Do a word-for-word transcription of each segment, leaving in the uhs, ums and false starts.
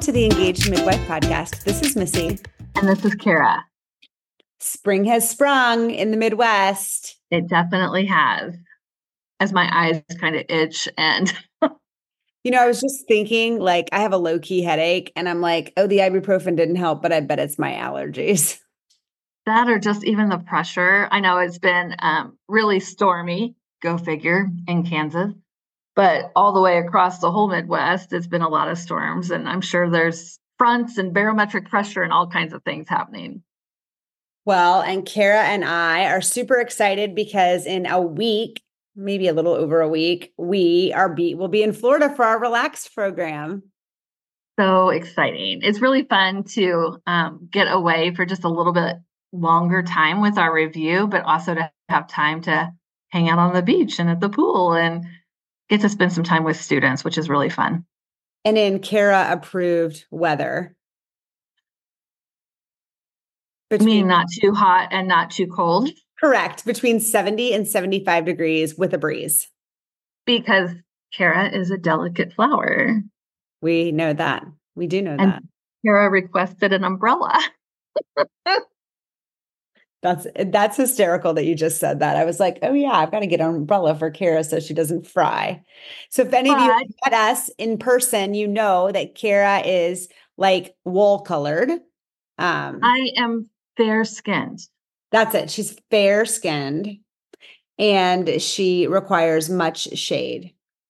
to the Engaged Midwife podcast. This is Missy. And this is Kara. Spring has sprung in the Midwest. It definitely has, as my eyes kind of itch. And, you know, I was just thinking, like, I have a low-key headache, and I'm like, oh, the ibuprofen didn't help, but I bet it's my allergies. That or just even the pressure. I know it's been um, really stormy, go figure, in Kansas. But all the way across the whole Midwest, it's been a lot of storms. And I'm sure there's fronts and barometric pressure and all kinds of things happening. Well, and Kara and I are super excited because in a week, maybe a little over a week, we are be will be in Florida for our Relaxed program. So exciting. It's really fun to um, get away for just a little bit longer time with our review, but also to have time to hang out on the beach and at the pool and get to spend some time with students, which is really fun. And in Kara approved weather. Between, I mean, not too hot and not too cold. Correct. Between seventy and seventy-five degrees with a breeze. Because Kara is a delicate flower. We know that. We do know and that. Kara requested an umbrella. That's that's hysterical that you just said that. I was like, oh yeah, I've got to get an umbrella for Kara so she doesn't fry. So if any but, of you met us in person, you know that Kara is like wool colored. Um, I am fair skinned. That's it. She's fair skinned and she requires much shade.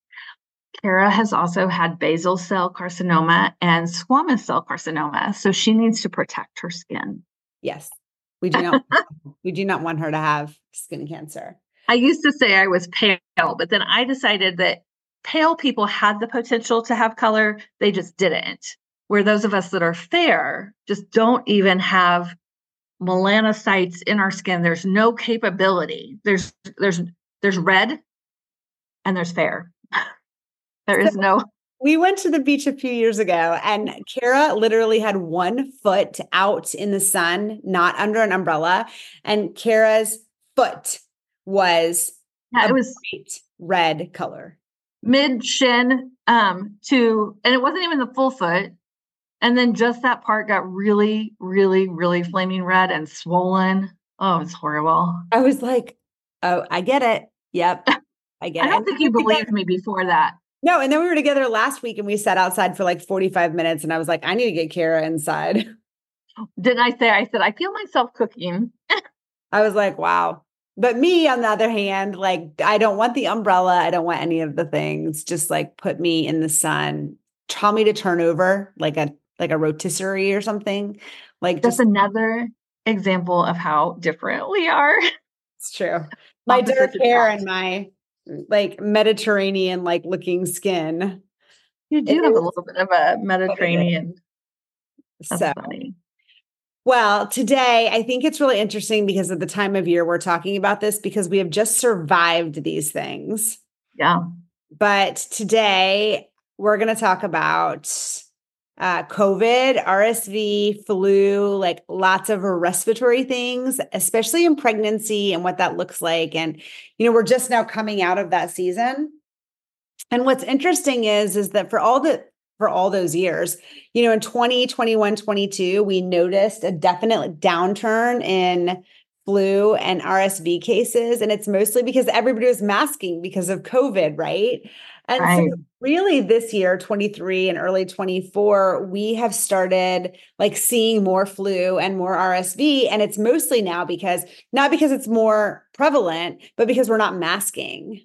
Kara has also had basal cell carcinoma and squamous cell carcinoma, so she needs to protect her skin. Yes. We do not we do not want her to have skin cancer. I used to say I was pale, but then I decided that pale people had the potential to have color. They just didn't. Where those of us that are fair just don't even have melanocytes in our skin. There's no capability. There's there's there's red and there's fair. There is no. We went to the beach a few years ago and Kara literally had one foot out in the sun, not under an umbrella. And Kara's foot was yeah, it was bright red color. Mid shin um, to, and it wasn't even the full foot. And then just that part got really, really, really flaming red and swollen. Oh, it's horrible. I was like, oh, I get it. Yep. I get it. I don't it. think you believed me before that. No, and then we were together last week and we sat outside for like forty-five minutes and I was like, I need to get Kara inside. Didn't I say, I said, I feel myself cooking. I was like, wow. But me, on the other hand, like, I don't want the umbrella. I don't want any of the things. Just like put me in the sun, tell me to turn over like a, like a rotisserie or something. Like just, just another example of how different we are. It's true. My dark hair and my like Mediterranean like looking skin. You do it have is, a little bit of a Mediterranean. That's so funny. Well, today I think it's really interesting because of the time of year we're talking about this because we have just survived these things. Yeah. But today we're going to talk about uh, COVID, R S V, flu, like lots of respiratory things, especially in pregnancy and what that looks like. And, you know, we're just now coming out of that season. And what's interesting is, is that for all the, for all those years, you know, in twenty twenty-one, twenty-two, we noticed a definite downturn in flu and R S V cases. And it's mostly because everybody was masking because of COVID, right? And right. So really this year, twenty-three and early twenty-four, we have started like seeing more flu and more R S V. And it's mostly now because, not because it's more prevalent, but because we're not masking.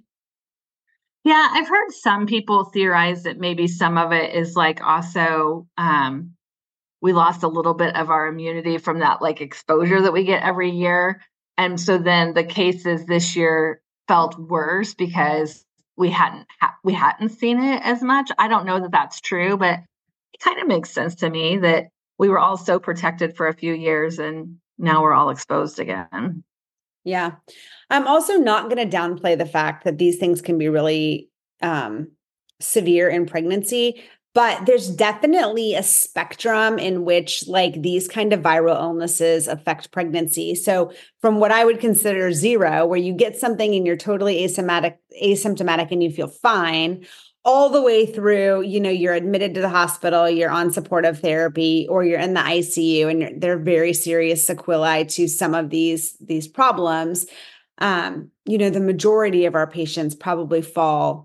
Yeah, I've heard some people theorize that maybe some of it is like also um, we lost a little bit of our immunity from that like exposure that we get every year. And so then the cases this year felt worse because we hadn't ha- we hadn't seen it as much. I don't know that that's true, but it kind of makes sense to me that we were all so protected for a few years and now we're all exposed again. Yeah. I'm also not going to downplay the fact that these things can be really um, severe in pregnancy, but there's definitely a spectrum in which like these kind of viral illnesses affect pregnancy. So from what I would consider zero, where you get something and you're totally asymptomatic, asymptomatic and you feel fine, all the way through, you know, you're admitted to the hospital, you're on supportive therapy, or you're in the I C U, and they're very serious sequelae to some of these, these problems. Um, you know, the majority of our patients probably fall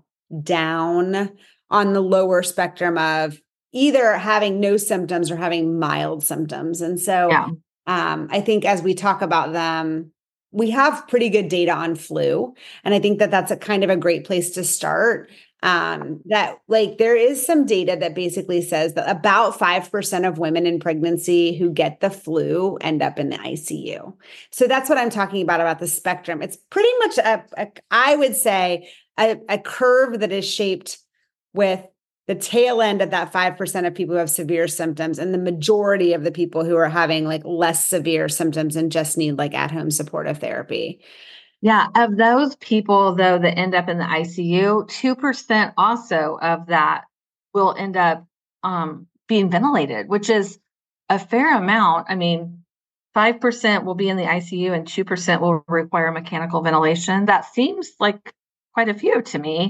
down on the lower spectrum of either having no symptoms or having mild symptoms. And so Yeah. um, I think as we talk about them, we have pretty good data on flu. And I think that that's a kind of a great place to start. Um, that like there is some data that basically says that about five percent of women in pregnancy who get the flu end up in the I C U. So that's what I'm talking about, about the spectrum. It's pretty much a, a I would say a, a curve that is shaped with the tail end of that five percent of people who have severe symptoms and the majority of the people who are having like less severe symptoms and just need like at-home supportive therapy. Yeah. Of those people, though, that end up in the I C U, two percent also of that will end up um, being ventilated, which is a fair amount. I mean, five percent will be in the I C U and two percent will require mechanical ventilation. That seems like quite a few to me,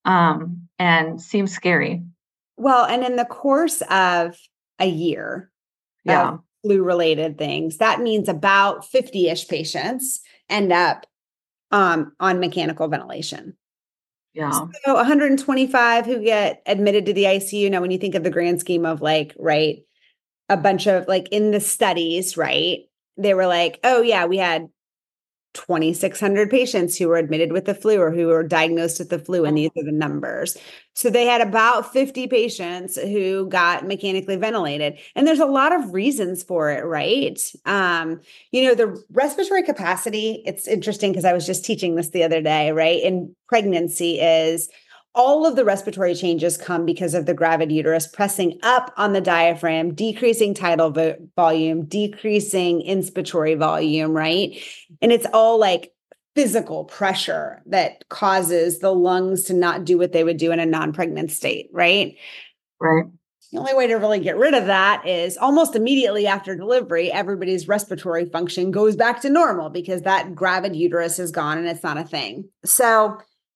um, and seems scary. Well, and in the course of a year Yeah. of flu-related things, that means about fifty-ish patients end up um, on mechanical ventilation. Yeah. So one hundred twenty-five who get admitted to the I C U. Now, when you think of the grand scheme of like, right, a bunch of like in the studies, right, they were like, oh yeah, we had twenty-six hundred patients who were admitted with the flu or who were diagnosed with the flu, and these are the numbers. So they had about fifty patients who got mechanically ventilated. And there's a lot of reasons for it, right? Um, you know, the respiratory capacity, it's interesting because I was just teaching this the other day, right? In pregnancy is all of the respiratory changes come because of the gravid uterus pressing up on the diaphragm, decreasing tidal vo- volume, decreasing inspiratory volume, right? And it's all like physical pressure that causes the lungs to not do what they would do in a non-pregnant state, right? Right. The only way to really get rid of that is almost immediately after delivery, everybody's respiratory function goes back to normal because that gravid uterus is gone and it's not a thing. So,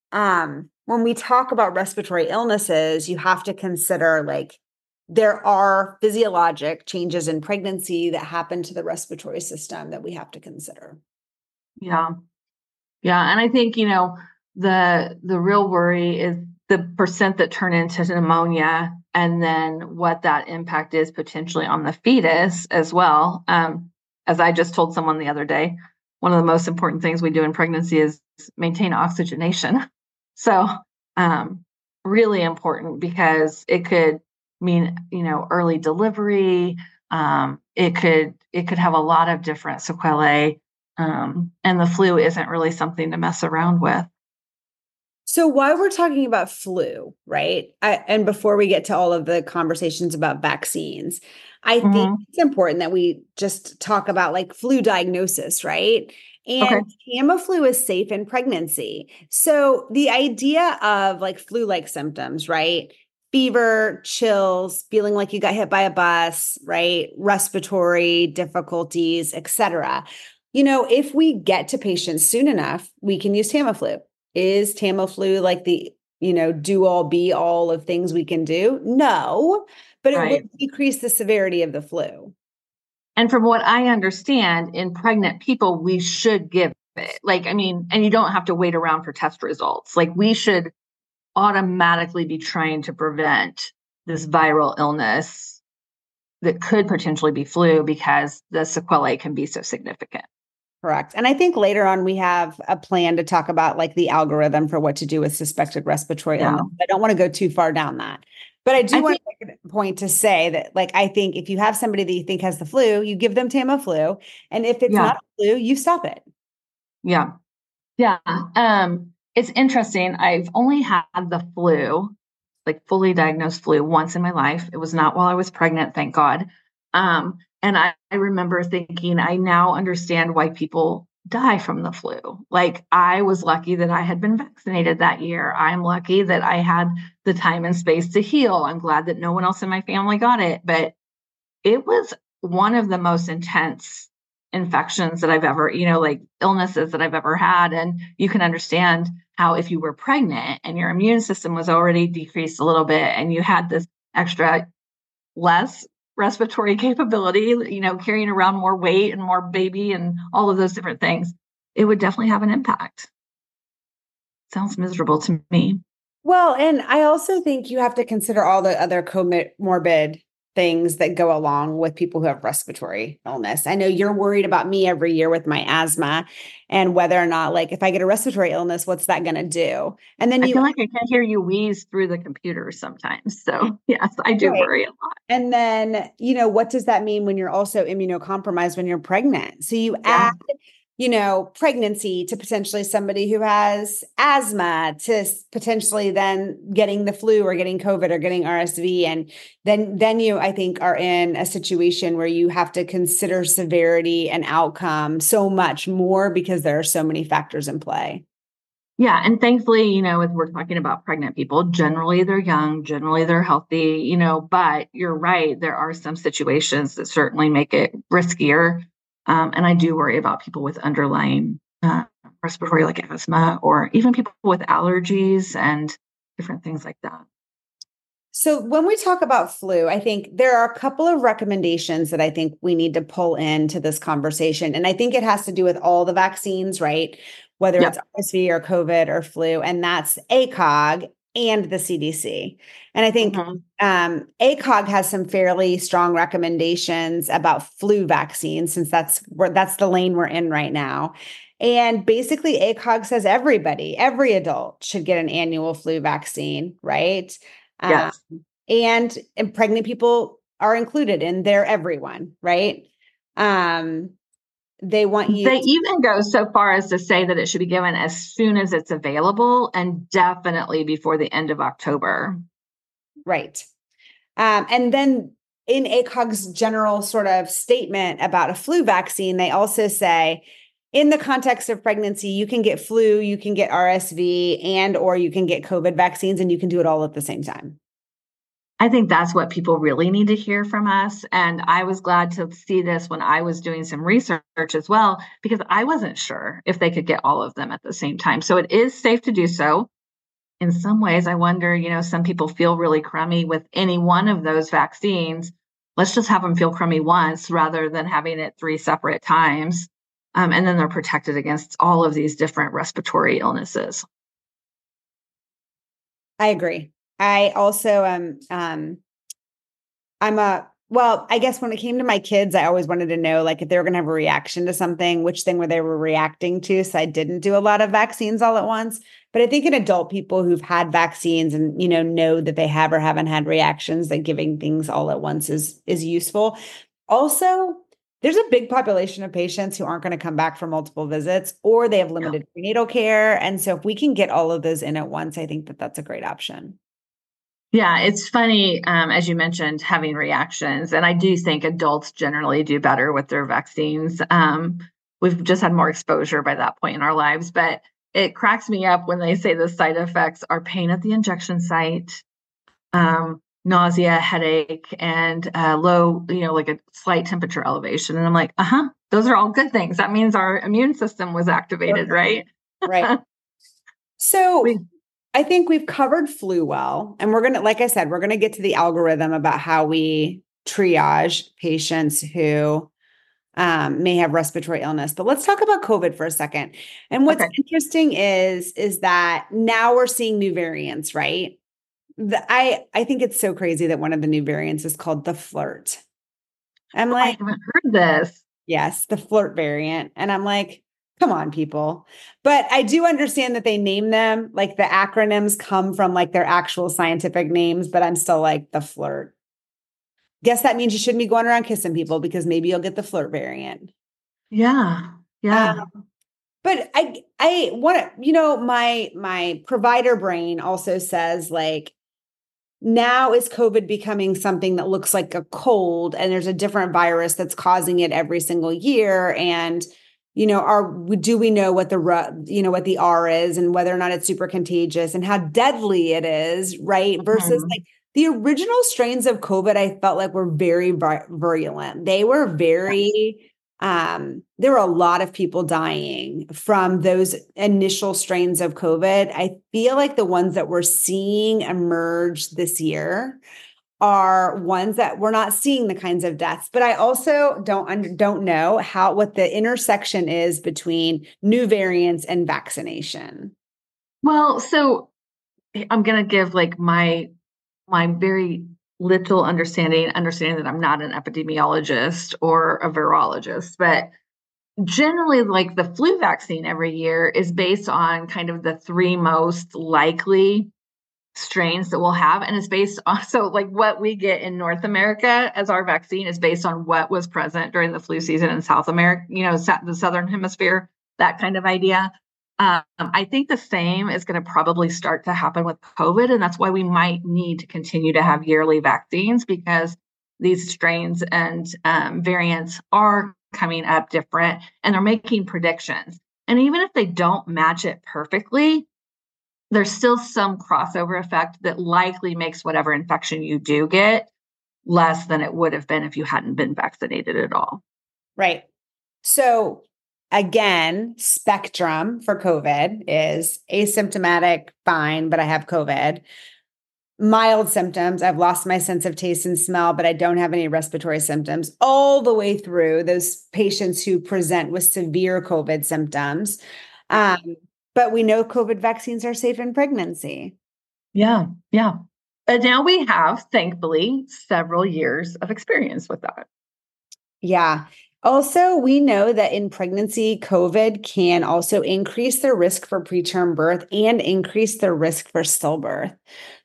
um, when we talk about respiratory illnesses, you have to consider like there are physiologic changes in pregnancy that happen to the respiratory system that we have to consider. Yeah. Yeah. And I think, you know, the the real worry is the percent that turn into pneumonia and then what that impact is potentially on the fetus as well. Um, as I just told someone the other day, one of the most important things we do in pregnancy is maintain oxygenation. So um, really important because it could mean, you know, early delivery. Um, it could it could have a lot of different sequelae. Um, and the flu isn't really something to mess around with. So while we're talking about flu, right? I, and before we get to all of the conversations about vaccines, I think Mm-hmm. it's important that we just talk about like flu diagnosis, right? Okay. And Tamiflu is safe in pregnancy. So the idea of like flu-like symptoms, right? Fever, chills, feeling like you got hit by a bus, right? Respiratory difficulties, et cetera. You know, if we get to patients soon enough, we can use Tamiflu. Is Tamiflu like the, you know, do all be all of things we can do? No, but it will Right. decrease the severity of the flu. And from what I understand, in pregnant people, we should give it. Like, I mean, and you don't have to wait around for test results. Like, we should automatically be trying to prevent this viral illness that could potentially be flu because the sequelae can be so significant. Correct. And I think later on we have a plan to talk about like the algorithm for what to do with suspected respiratory Yeah. illness. I don't want to go too far down that. But I do I want think, to make a point to say that, like, I think if you have somebody that you think has the flu, you give them Tamiflu. And if it's yeah, not a flu, you stop it. yeah, yeah. Um, it's interesting. I've only had the flu, like fully diagnosed flu, once in my life. It was not while I was pregnant, thank God. Um, and I, I remember thinking, I now understand why people die from the flu. Like, I was lucky that I had been vaccinated that year. I'm lucky that I had the time and space to heal. I'm glad that no one else in my family got it. But it was one of the most intense infections that I've ever, you know, like illnesses that I've ever had. And you can understand how if you were pregnant and your immune system was already decreased a little bit and you had this extra less respiratory capability, you know, carrying around more weight and more baby and all of those different things, it would definitely have an impact. Sounds miserable to me. Well, and I also think you have to consider all the other comorbid things that go along with people who have respiratory illness. I know you're worried about me every year with my asthma and whether or not, like, if I get a respiratory illness, what's that going to do? And then I you feel like I can hear you wheeze through the computer sometimes. So yes, I do right. worry a lot. And then, you know, what does that mean when you're also immunocompromised when you're pregnant? So you Yeah. add, you know, pregnancy to potentially somebody who has asthma to s- potentially then getting the flu or getting COVID or getting R S V. And then, then you, I think, are in a situation where you have to consider severity and outcome so much more because there are so many factors in play. Yeah. And thankfully, you know, if we're talking about pregnant people, generally they're young, generally they're healthy, you know, but you're right. There are some situations that certainly make it riskier. Um, and I do worry about people with underlying uh, respiratory, like asthma, or even people with allergies and different things like that. So when we talk about flu, I think there are a couple of recommendations that I think we need to pull into this conversation. And I think it has to do with all the vaccines, right? Whether Yep. it's R S V or COVID or flu, and that's A C O G and the C D C. And I think Mhm. um, A C O G has some fairly strong recommendations about flu vaccines, since that's where that's the lane we're in right now. And basically, A C O G says everybody, every adult should get an annual flu vaccine, right? Um, Yes. and, and pregnant people are included in their everyone, right? Um, they want you They to, even go so far as to say that it should be given as soon as it's available and definitely before the end of October. right. Um, and then in A C O G's general sort of statement about a flu vaccine, they also say, in the context of pregnancy, you can get flu, you can get R S V, and or you can get COVID vaccines, and you can do it all at the same time. I think that's what people really need to hear from us. And I was glad to see this when I was doing some research as well, because I wasn't sure if they could get all of them at the same time. So it is safe to do so. In some ways, I wonder, you know, some people feel really crummy with any one of those vaccines. Let's just have them feel crummy once rather than having it three separate times. Um, and then they're protected against all of these different respiratory illnesses. I agree. I also am, um, I'm a, well, I guess when it came to my kids, I always wanted to know, like, if they were going to have a reaction to something, which thing were they were reacting to. So I didn't do a lot of vaccines all at once. But I think in adult people who've had vaccines and, you know, know that they have or haven't had reactions, that giving things all at once is, is useful. Also, there's a big population of patients who aren't going to come back for multiple visits, or they have limited prenatal care. And so if we can get all of those in at once, I think that that's a great option. Yeah, it's funny, um, as you mentioned, having reactions. And I do think adults generally do better with their vaccines. Um, we've just had more exposure by that point in our lives. But it cracks me up when they say the side effects are pain at the injection site, um, nausea, headache, and uh, low, you know, like a slight temperature elevation. And I'm like, uh huh, those are all good things. That means our immune system was activated, right? Right. So we, I think we've covered flu well, and we're going to, like I said, we're going to get to the algorithm about how we triage patients who um, may have respiratory illness. But let's talk about COVID for a second. And what's okay. interesting is, is that now we're seeing new variants, right? The, I, I think it's so crazy that one of the new variants is called the flirt. I'm I like, haven't heard this. yes, the flirt variant. And I'm like, come on, people. But I do understand that they name them, like the acronyms come from like their actual scientific names, but I'm still like the flirt. Guess that means you shouldn't be going around kissing people because maybe you'll get the flirt variant. Yeah. Yeah. Um, but I I want to, you know, my my provider brain also says like now is COVID becoming something that looks like a cold and there's a different virus that's causing it every single year. And, you know, are, do we know what the, you know, what the R is and whether or not it's super contagious and how deadly it is, right? Versus Mhm. like the original strains of COVID, I felt like were very virulent. They were very, um, there were a lot of people dying from those initial strains of COVID. I feel like the ones that we're seeing emerge this year are ones that we're not seeing the kinds of deaths. But I also don't don't know how what the intersection is between new variants and vaccination. Well, so I'm going to give like my my very little understanding, understanding that I'm not an epidemiologist or a virologist, but generally, like the flu vaccine every year is based on kind of the three most likely strains that we'll have. And it's based on, so like what we get in North America as our vaccine is based on what was present during the flu season in South America, you know, the Southern Hemisphere, that kind of idea. Um, I think the same is going to probably start to happen with COVID. And that's why we might need to continue to have yearly vaccines, because these strains and um, variants are coming up different and they're making predictions. And even if they don't match it perfectly, there's still some crossover effect that likely makes whatever infection you do get less than it would have been if you hadn't been vaccinated at all. Right. So again, spectrum for COVID is asymptomatic, fine, but I have COVID. Mild symptoms, I've lost my sense of taste and smell, but I don't have any respiratory symptoms, all the way through those patients who present with severe COVID symptoms. Um, but we know COVID vaccines are safe in pregnancy. Yeah, yeah. And now we have, thankfully, several years of experience with that. Yeah. Also, we know that in pregnancy, COVID can also increase the risk for preterm birth and increase the risk for stillbirth.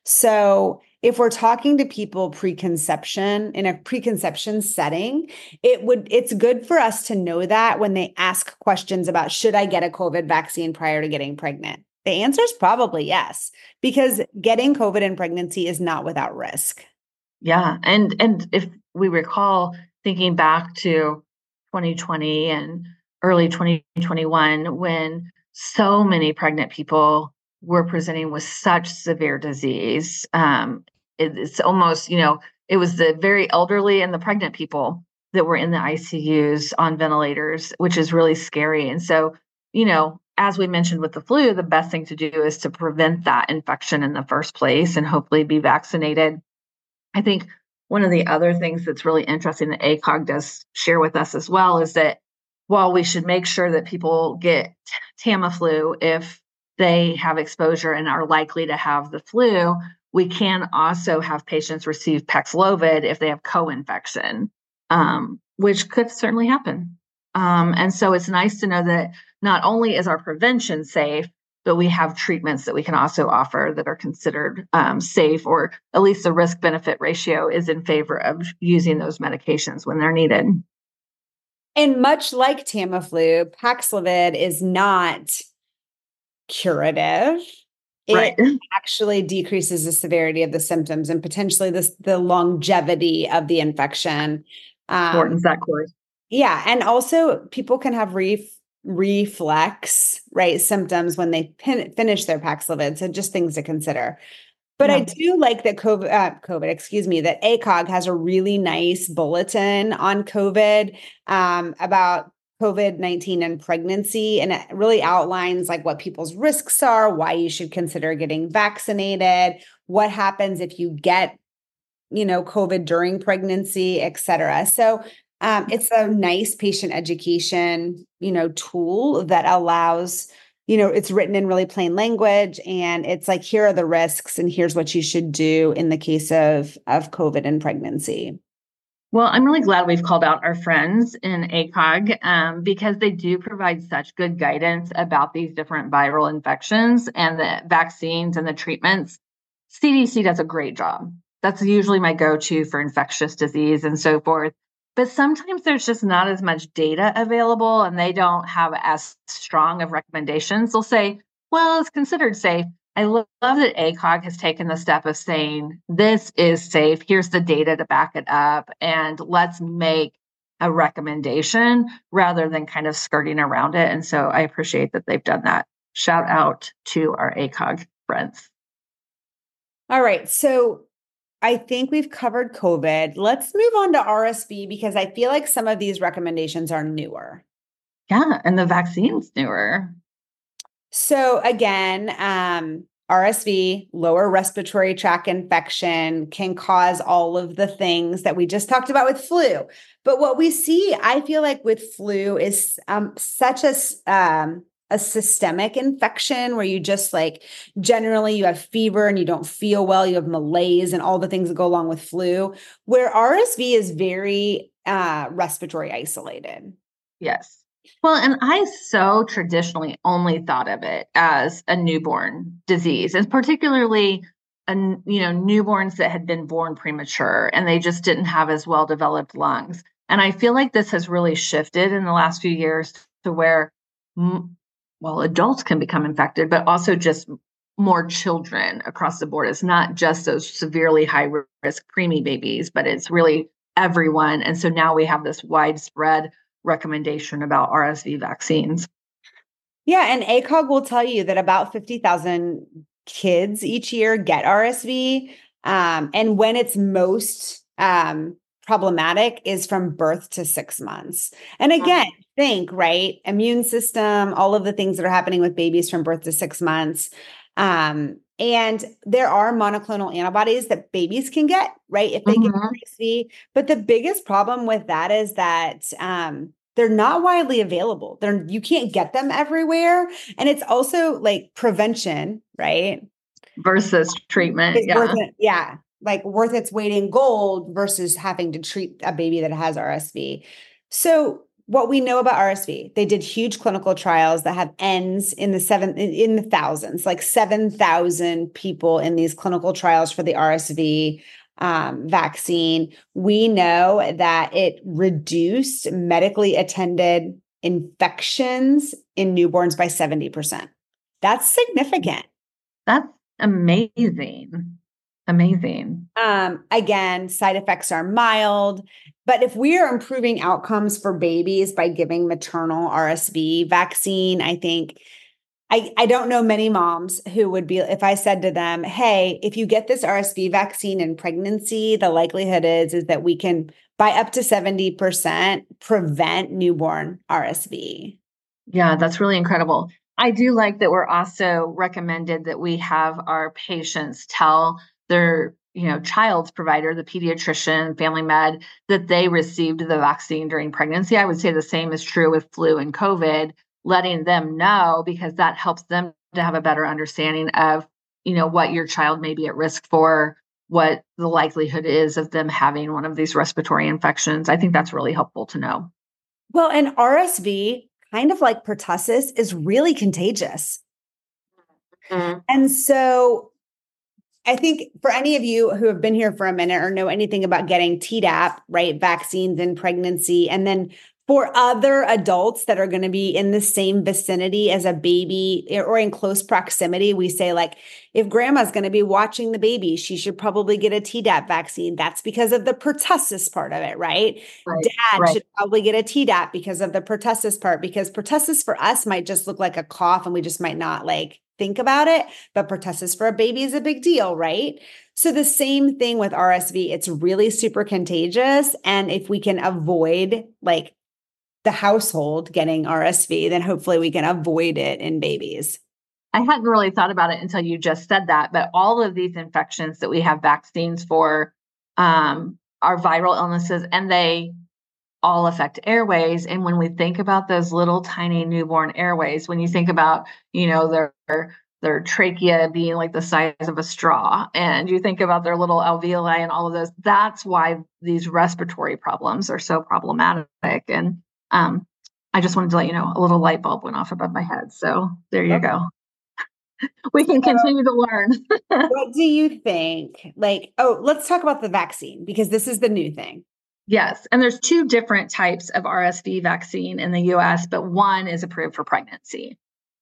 So if we're talking to people preconception in a preconception setting, it would it's good for us to know that when they ask questions about should I get a COVID vaccine prior to getting pregnant. The answer is probably yes, because getting COVID in pregnancy is not without risk. Yeah. And and if we recall thinking back to twenty twenty and early twenty twenty-one, when so many pregnant people were presenting with such severe disease. Um, it, it's almost, you know, it was the very elderly and the pregnant people that were in the I C Us on ventilators, which is really scary. And so, you know, as we mentioned with the flu, the best thing to do is to prevent that infection in the first place and hopefully be vaccinated. I think one of the other things that's really interesting that A C O G does share with us as well is that while we should make sure that people get Tamiflu if they have exposure and are likely to have the flu, we can also have patients receive Paxlovid if they have co-infection, um, which could certainly happen. Um, and so it's nice to know that not only is our prevention safe, but we have treatments that we can also offer that are considered um, safe, or at least the risk benefit ratio is in favor of using those medications when they're needed. And much like Tamiflu, Paxlovid is not curative. It right. actually decreases the severity of the symptoms and potentially the, the longevity of the infection. Um, Shortens that course. Yeah. And also people can have ref, reflex, right, symptoms when they pin, finish their Paxlovid. So just things to consider. But yeah. I do like that COVID, uh, COVID, excuse me, that A C O G has a really nice bulletin on COVID um, about COVID nineteen and pregnancy. And it really outlines like what people's risks are, why you should consider getting vaccinated, what happens if you get, you know, COVID during pregnancy, et cetera. So um, it's a nice patient education, you know, tool that allows, you know, it's written in really plain language and it's like, here are the risks and here's what you should do in the case of, of COVID and pregnancy. Well, I'm really glad we've called out our friends in A C O G um, because they do provide such good guidance about these different viral infections and the vaccines and the treatments. C D C does a great job. That's usually my go-to for infectious disease and so forth. But sometimes there's just not as much data available and they don't have as strong of recommendations. They'll say, well, it's considered safe. I love that A C O G has taken the step of saying, this is safe. Here's the data to back it up. And let's make a recommendation rather than kind of skirting around it. And so I appreciate that they've done that. Shout out to our A C O G friends. All right. So I think we've covered COVID. Let's move on to R S V because I feel like some of these recommendations are newer. Yeah, and the vaccine's newer. So again, um, R S V, lower respiratory tract infection, can cause all of the things that we just talked about with flu. But what we see, I feel like with flu is um, such a um, a systemic infection where you just like generally you have fever and you don't feel well, you have malaise and all the things that go along with flu, where R S V is very uh, respiratory isolated. Yes. Well, and I so traditionally only thought of it as a newborn disease, and particularly, you know, newborns that had been born premature and they just didn't have as well developed lungs. And I feel like this has really shifted in the last few years to where, well, adults can become infected, but also just more children across the board. It's not just those severely high risk preemie babies, but it's really everyone. And so now we have this widespread recommendation about R S V vaccines. Yeah, and A C O G will tell you that about fifty thousand kids each year get R S V. Um, and when it's most um, problematic is from birth to six months. And again, mm-hmm. think, right? Immune system, all of the things that are happening with babies from birth to six months. Um, and there are monoclonal antibodies that babies can get, right? If they mm-hmm. get R S V. But the biggest problem with that is that um, they're not widely available. They're, you can't get them everywhere. And it's also like prevention, right? Versus treatment. It's yeah. Worth it, yeah. Like worth its weight in gold versus having to treat a baby that has R S V. So what we know about R S V, they did huge clinical trials that have ends in the seven, in the thousands, like seven thousand people in these clinical trials for the R S V um, vaccine. We know that it reduced medically attended infections in newborns by seventy percent. That's significant. That's amazing. Amazing. Um, again, side effects are mild, but if we are improving outcomes for babies by giving maternal R S V vaccine, I think I, I don't know many moms who would be, if I said to them, hey, if you get this R S V vaccine in pregnancy, the likelihood is, is that we can, by up to seventy percent, prevent newborn R S V. Yeah, that's really incredible. I do like that we're also recommended that we have our patients tell their, you know, child's provider, the pediatrician, family med, that they received the vaccine during pregnancy. I would say the same is true with flu and COVID, letting them know, because that helps them to have a better understanding of, you know, what your child may be at risk for, what the likelihood is of them having one of these respiratory infections. I think that's really helpful to know. Well, and R S V, kind of like pertussis, is really contagious. Mm-hmm. And so I think for any of you who have been here for a minute or know anything about getting Tdap, right, vaccines in pregnancy, and then for other adults that are going to be in the same vicinity as a baby or in close proximity, we say, like, if grandma's going to be watching the baby, she should probably get a Tdap vaccine. That's because of the pertussis part of it, right? right Dad right. should probably get a Tdap because of the pertussis part, because pertussis for us might just look like a cough and we just might not like think about it, but pertussis for a baby is a big deal, right? So the same thing with R S V, it's really super contagious. And if we can avoid like the household getting R S V, then hopefully we can avoid it in babies. I hadn't really thought about it until you just said that, but all of these infections that we have vaccines for um, are viral illnesses, and they all affect airways. And when we think about those little tiny newborn airways, when you think about, you know, their their trachea being like the size of a straw, and you think about their little alveoli and all of those, that's why these respiratory problems are so problematic. And um, I just wanted to let you know, a little light bulb went off above my head. So there you go. We can continue to learn. What do you think? Like, oh, let's talk about the vaccine, because this is the new thing. Yes. And there's two different types of R S V vaccine in the U S, but one is approved for pregnancy.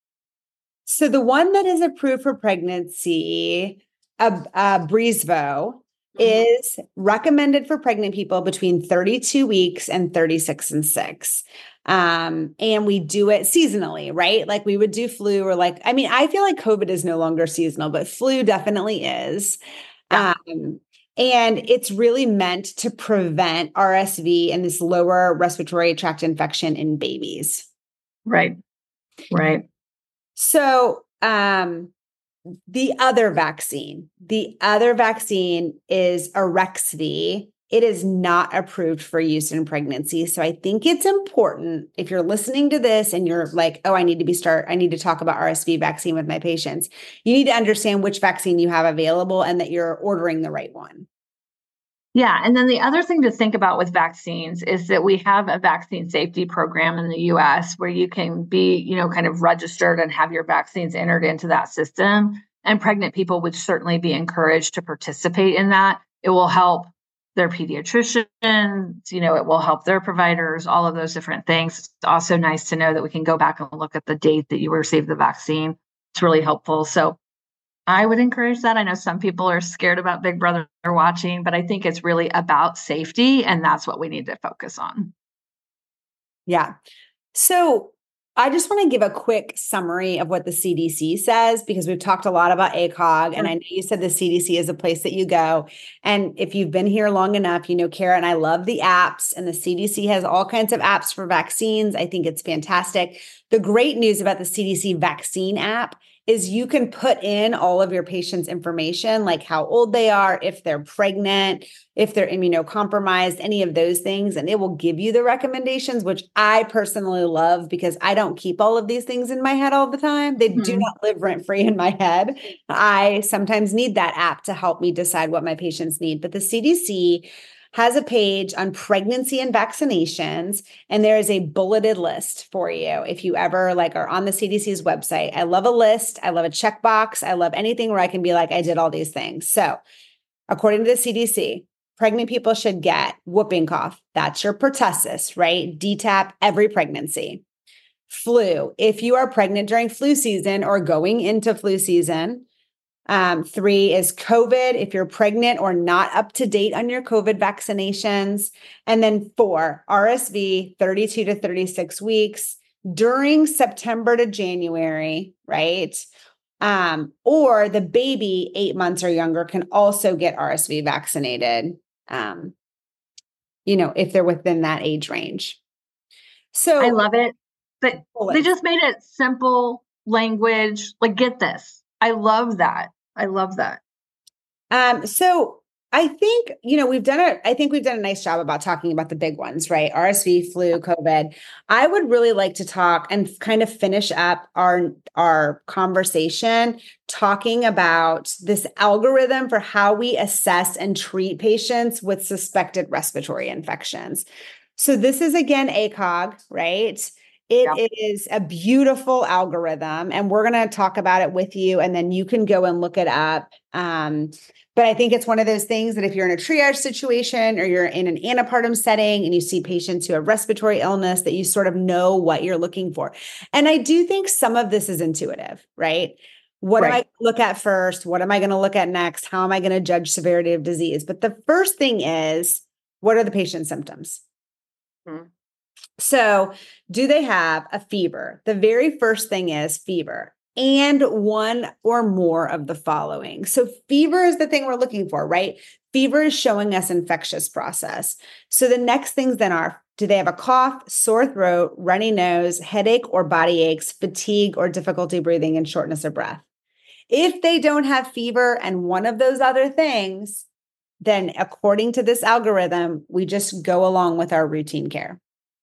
So the one that is approved for pregnancy, uh, uh, Breezvo, mm-hmm. is recommended for pregnant people between thirty-two weeks and thirty-six and six. Um, and we do it seasonally, right? Like we would do flu, or like, I mean, I feel like COVID is no longer seasonal, but flu definitely is. Yeah. Um, And it's really meant to prevent R S V and this lower respiratory tract infection in babies. Right. Right. So, um, the other vaccine, the other vaccine is Arexvy. It is not approved for use in pregnancy. So I think it's important if you're listening to this and you're like, oh, I need to be start, I need to talk about R S V vaccine with my patients. You need to understand which vaccine you have available and that you're ordering the right one. Yeah. And then the other thing to think about with vaccines is that we have a vaccine safety program in the U S where you can be, you know, kind of registered and have your vaccines entered into that system. And pregnant people would certainly be encouraged to participate in that. It will help their pediatricians, you know, it will help their providers, all of those different things. It's also nice to know that we can go back and look at the date that you received the vaccine. It's really helpful. So I would encourage that. I know some people are scared about Big Brother watching, but I think it's really about safety, and that's what we need to focus on. Yeah. So I just want to give a quick summary of what the C D C says, because we've talked a lot about A C O G, and I know you said the C D C is a place that you go. And if you've been here long enough, you know, Kara and I love the apps, and the C D C has all kinds of apps for vaccines. I think it's fantastic. The great news about the C D C vaccine app is you can put in all of your patients' information, like how old they are, if they're pregnant, if they're immunocompromised, any of those things, and it will give you the recommendations, which I personally love because I don't keep all of these things in my head all the time. They mm-hmm. do not live rent-free in my head. I sometimes need that app to help me decide what my patients need. But the C D C has a page on pregnancy and vaccinations, and there is a bulleted list for you if you ever like are on the C D C's website. I love a list. I love a checkbox. I love anything where I can be like, I did all these things. So according to the C D C, pregnant people should get whooping cough. That's your pertussis, right? D TAP every pregnancy. Flu, if you are pregnant during flu season or going into flu season. Um, three is COVID, if you're pregnant or not up to date on your COVID vaccinations. And then four, R S V, thirty-two to thirty-six weeks during September to January, right? Um, or the baby eight months or younger can also get R S V vaccinated, um, you know, if they're within that age range. So I love it. But they just made it simple language. Like, get this. I love that. I love that. Um, so I think, you know, we've done a, I think we've done a nice job about talking about the big ones, right? R S V, flu, COVID. I would really like to talk and kind of finish up our, our conversation talking about this algorithm for how we assess and treat patients with suspected respiratory infections. So this is again, A C O G, right? It yep. is a beautiful algorithm, and we're going to talk about it with you, and then you can go and look it up. Um, but I think it's one of those things that if you're in a triage situation or you're in an antepartum setting and you see patients who have respiratory illness, that you sort of know what you're looking for. And I do think some of this is intuitive, right? What right. am I going to look at first? What am I going to look at next? How am I going to judge severity of disease? But the first thing is, what are the patient's symptoms? Hmm. So do they have a fever? The very first thing is fever and one or more of the following. So fever is the thing we're looking for, right? Fever is showing us infectious process. So the next things then are, do they have a cough, sore throat, runny nose, headache or body aches, fatigue or difficulty breathing, and shortness of breath? If they don't have fever and one of those other things, then according to this algorithm, we just go along with our routine care.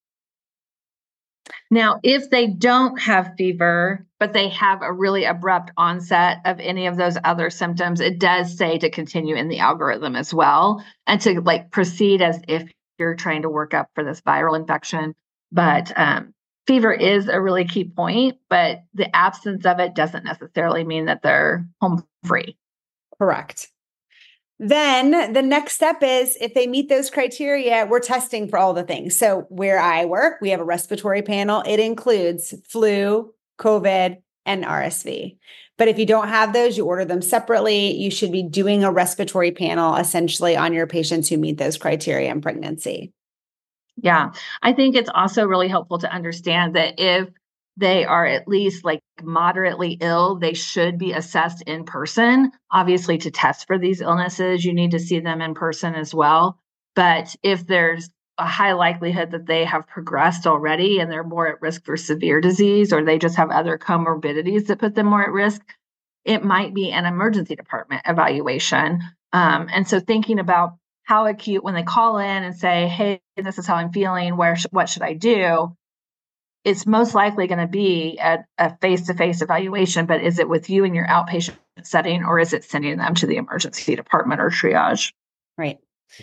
Now, if they don't have fever, but they have a really abrupt onset of any of those other symptoms, it does say to continue in the algorithm as well and to like proceed as if you're trying to work up for this viral infection. But um, fever is a really key point, but the absence of it doesn't necessarily mean that they're home free. Correct. Then the next step is if they meet those criteria, we're testing for all the things. So where I work, we have a respiratory panel. It includes flu, COVID, and R S V. But if you don't have those, you order them separately. You should be doing a respiratory panel essentially on your patients who meet those criteria in pregnancy. Yeah, I think it's also really helpful to understand that if they are at least like moderately ill, they should be assessed in person. Obviously, to test for these illnesses, you need to see them in person as well. But if there's a high likelihood that they have progressed already and they're more at risk for severe disease, or they just have other comorbidities that put them more at risk, it might be an emergency department evaluation. Um, and so thinking about how acute, when they call in and say, hey, this is how I'm feeling, where sh- what should I do? It's most likely going to be a, a face-to-face evaluation, but is it with you in your outpatient setting, or is it sending them to the emergency department or triage? Right.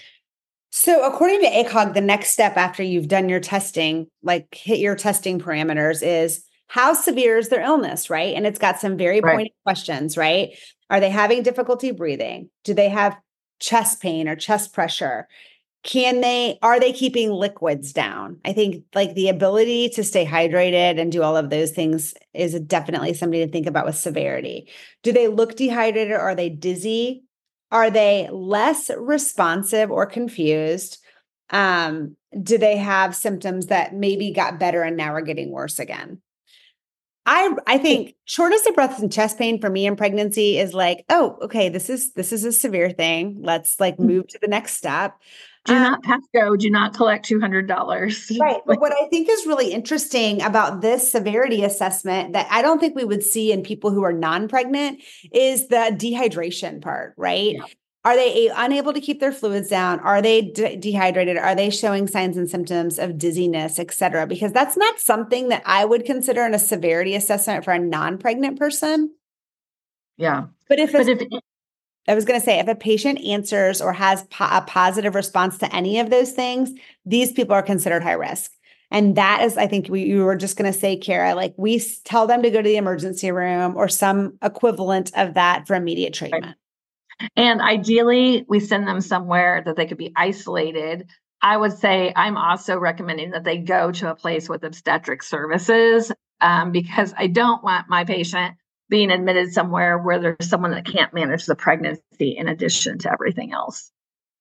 So according to A C O G, the next step after you've done your testing, like hit your testing parameters, is how severe is their illness, right? And it's got some very Right. pointed questions, right? Are they having difficulty breathing? Do they have chest pain or chest pressure? Can they, are they keeping liquids down? I think like the ability to stay hydrated and do all of those things is definitely something to think about with severity. Do they look dehydrated? Are they dizzy? Are they less responsive or confused? Um, do they have symptoms that maybe got better and now are getting worse again? I I think shortness of breath and chest pain for me in pregnancy is like, oh, okay, this is this is a severe thing. Let's like move to the next step. Do Um, not pass go. Do not collect two hundred dollars. Right. But what I think is really interesting about this severity assessment that I don't think we would see in people who are non-pregnant is the dehydration part, right? Yeah. Are they a- unable to keep their fluids down? Are they de- dehydrated? Are they showing signs and symptoms of dizziness, et cetera? Because that's not something that I would consider in a severity assessment for a non-pregnant person. Yeah. But if, But it's, if I was going to say, if a patient answers or has po- a positive response to any of those things, these people are considered high risk. And that is, I think we you were just going to say, Kara, like we tell them to go to the emergency room or some equivalent of that for immediate treatment. Right. And ideally, we send them somewhere that they could be isolated. I would say I'm also recommending that they go to a place with obstetric services um, because I don't want my patient being admitted somewhere where there's someone that can't manage the pregnancy in addition to everything else.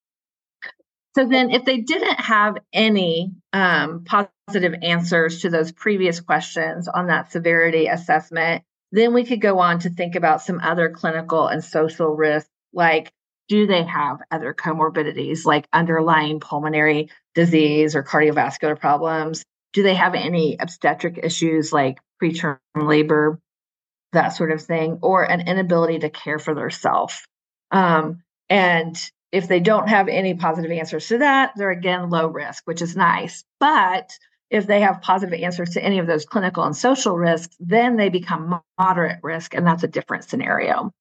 So then if they didn't have any um, positive answers to those previous questions on that severity assessment, then we could go on to think about some other clinical and social risks, like do they have other comorbidities like underlying pulmonary disease or cardiovascular problems? Do they have any obstetric issues like preterm labor, that sort of thing, or an inability to care for themselves? Um, and if they don't have any positive answers to that, they're again low risk, which is nice. But if they have positive answers to any of those clinical and social risks, then they become moderate risk, and that's a different scenario.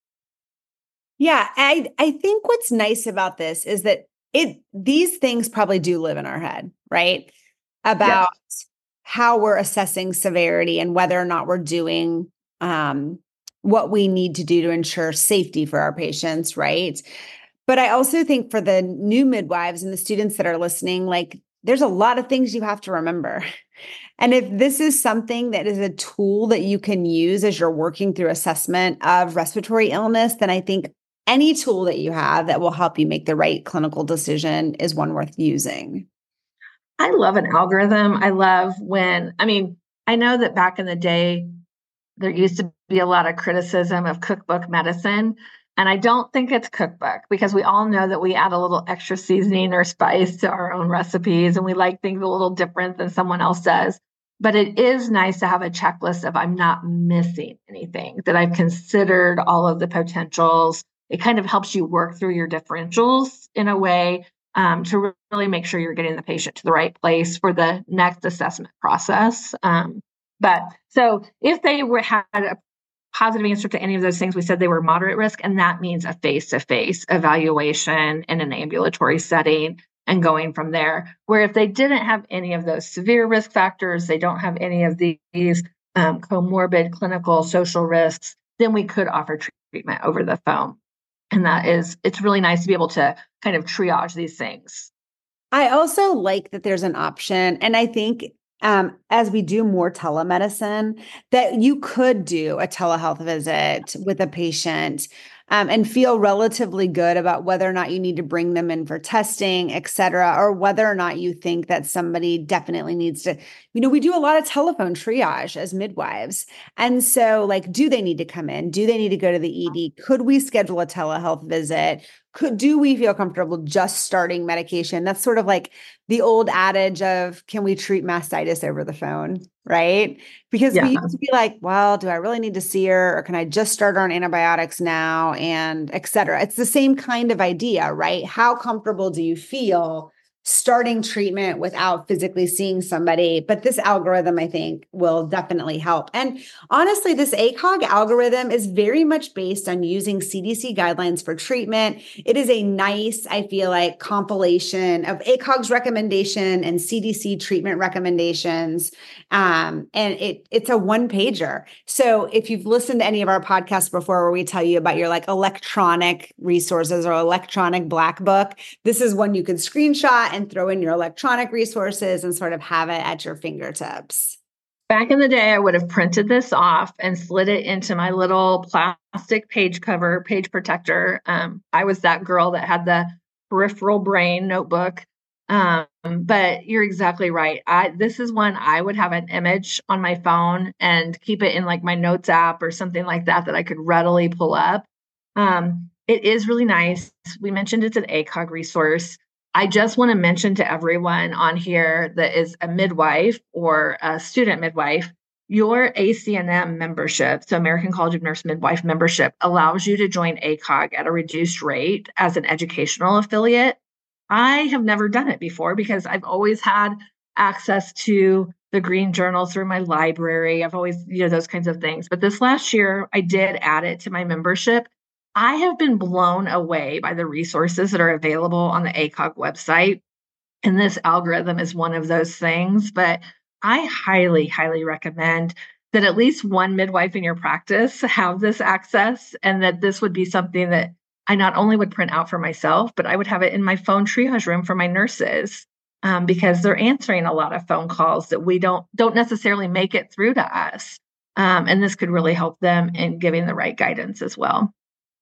Yeah, I I think what's nice about this is that it these things probably do live in our head, right? About yes. how we're assessing severity and whether or not we're doing um, what we need to do to ensure safety for our patients, right? But I also think for the new midwives and the students that are listening, like there's a lot of things you have to remember. And if this is something that is a tool that you can use as you're working through assessment of respiratory illness, then I think any tool that you have that will help you make the right clinical decision is one worth using. I love an algorithm. I love when, I mean, I know that back in the day, there used to be a lot of criticism of cookbook medicine. And I don't think it's cookbook because we all know that we add a little extra seasoning or spice to our own recipes and we like things a little different than someone else does. But it is nice to have a checklist of I'm not missing anything, that I've considered all of the potentials. It kind of helps you work through your differentials in a way um, to really make sure you're getting the patient to the right place for the next assessment process. Um, but so if they were had a positive answer to any of those things, we said they were moderate risk, and that means a face-to-face evaluation in an ambulatory setting and going from there. Where if they didn't have any of those severe risk factors, they don't have any of these um, comorbid clinical social risks, then we could offer treatment over the phone. And that is, it's really nice to be able to kind of triage these things. I also like that there's an option, and I think Um, as we do more telemedicine, that you could do a telehealth visit with a patient um, and feel relatively good about whether or not you need to bring them in for testing, et cetera, or whether or not you think that somebody definitely needs to, you know, we do a lot of telephone triage as midwives. And so like, do they need to come in? Do they need to go to the E D? Could we schedule a telehealth visit? Could, do we feel comfortable just starting medication? That's sort of like the old adage of, can we treat mastitis over the phone? Right? Because Yeah. we used to be like, well, do I really need to see her? Or can I just start her on antibiotics now? And et cetera. It's the same kind of idea, right? How comfortable do you feel starting treatment without physically seeing somebody? But this algorithm, I think, will definitely help. And honestly, this A C O G algorithm is very much based on using C D C guidelines for treatment. It is a nice, I feel like, compilation of A C O G's recommendation and C D C treatment recommendations. Um, and it it's a one pager. So if you've listened to any of our podcasts before where we tell you about your like electronic resources or electronic black book, this is one you can screenshot and throw in your electronic resources and sort of have it at your fingertips. Back in the day, I would have printed this off and slid it into my little plastic page cover, page protector. Um, I was that girl that had the peripheral brain notebook. Um, but you're exactly right. I, this is one I would have an image on my phone and keep it in like my notes app or something like that, that I could readily pull up. Um, it is really nice. We mentioned it's an A C O G resource. I just want to mention to everyone on here that is a midwife or a student midwife, your A C N M membership, so American College of Nurse Midwife membership, allows you to join A C O G at a reduced rate as an educational affiliate. I have never done it before because I've always had access to the green journal through my library. I've always, you know, those kinds of things. But this last year, I did add it to my membership. I have been blown away by the resources that are available on the A C O G website. And this algorithm is one of those things. But I highly, highly recommend that at least one midwife in your practice have this access, and that this would be something that I not only would print out for myself, but I would have it in my phone triage room for my nurses, um, because they're answering a lot of phone calls that we don't don't necessarily make it through to us. Um, and this could really help them in giving the right guidance as well.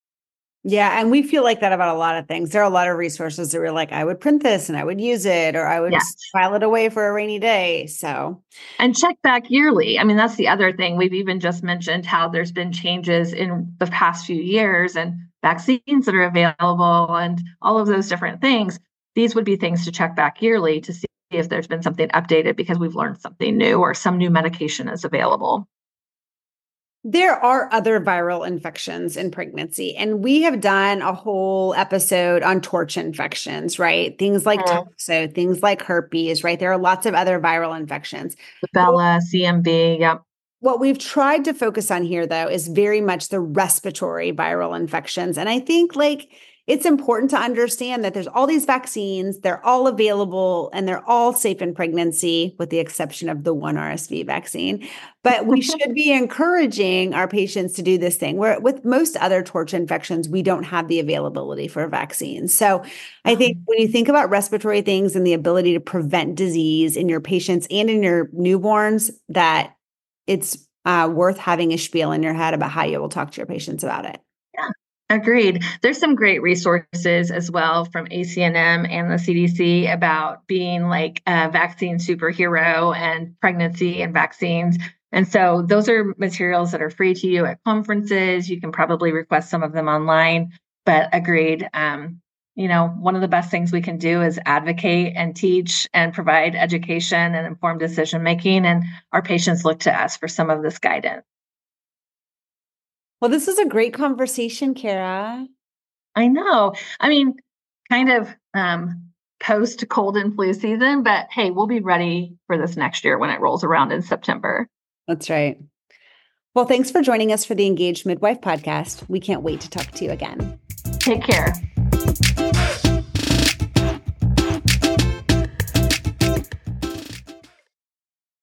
Yeah. And we feel like that about a lot of things. There are a lot of resources that we're like, I would print this and I would use it, or I would Yes. file it away for a rainy day. So, and check back yearly. I mean, that's the other thing. We've even just mentioned how there's been changes in the past few years and vaccines that are available and all of those different things. These would be things to check back yearly to see if there's been something updated because we've learned something new or some new medication is available. there are other viral infections in pregnancy, and we have done a whole episode on torch infections, right? Things like Mhm. toxo, things like herpes, right? There are lots of other viral infections. Rubella, C M V, yep. What we've tried to focus on here, though, is very much the respiratory viral infections. And I think like it's important to understand that there's all these vaccines, they're all available, and they're all safe in pregnancy, with the exception of the one R S V vaccine. But we should be encouraging our patients to do this thing, where with most other torch infections, we don't have the availability for vaccines. So I think when you think about respiratory things and the ability to prevent disease in your patients and in your newborns, that it's uh, worth having a spiel in your head about how you will talk to your patients about it. Yeah, agreed. There's some great resources as well from A C N M and the C D C about being like a vaccine superhero and pregnancy and vaccines. And so those are materials that are free to you at conferences. You can probably request some of them online, but agreed. Um, you know, one of the best things we can do is advocate and teach and provide education and informed decision-making. And our patients look to us for some of this guidance. Well, this was a great conversation, Kara. I know. I mean, kind of um, post cold and flu season, but hey, we'll be ready for this next year when it rolls around in September. That's right. Well, thanks for joining us for the Engaged Midwife podcast. We can't wait to talk to you again. Take care.